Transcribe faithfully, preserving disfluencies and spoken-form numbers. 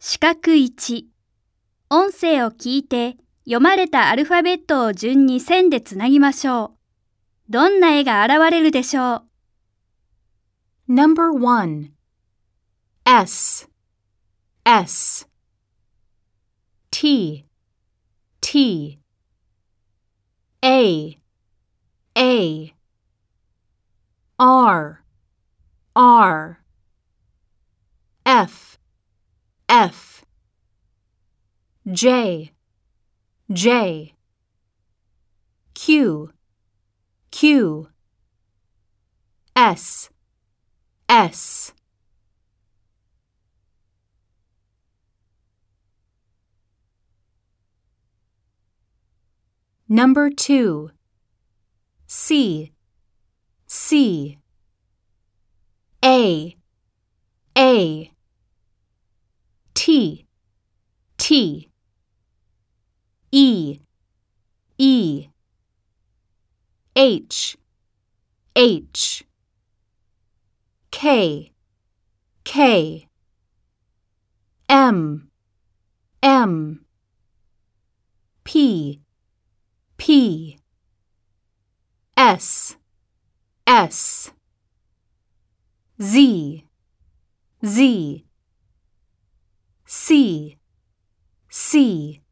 四角いち、音声を聞いて読まれたアルファベットを順に線でつなぎましょう。どんな絵が現れるでしょう。 Number one. S, S. T, T. A, A. R, R. F, F. J, J. Q, Q. S, S. Number two. C, C. A, A. T, T. E, E. H, H. K, K. M, M. P, P. S, S. Z, Z. C, C.